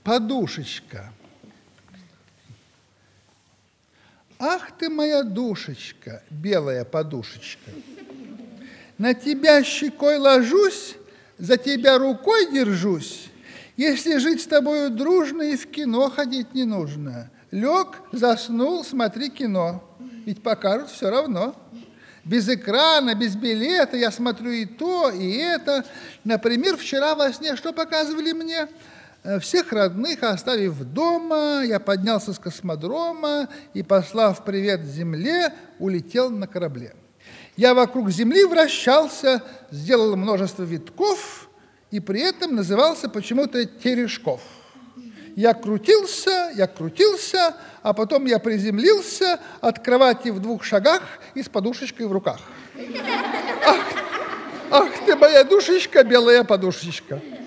подушечка. Ах ты моя душечка, белая подушечка. На тебя щекой ложусь, за тебя рукой держусь. Если жить с тобою дружно, и в кино ходить не нужно. Лег, заснул, смотри кино, ведь покажут все равно. Без экрана, без билета я смотрю и то, и это. Например, вчера во сне что показывали мне? Всех родных оставив дома, я поднялся с космодрома и, послав привет Земле, улетел на корабле. Я вокруг Земли вращался, сделал множество витков и при этом назывался почему-то Терешков. Я крутился, а потом я приземлился от кровати в 2 шагах и с подушечкой в руках. Ах ты моя душечка, белая подушечка.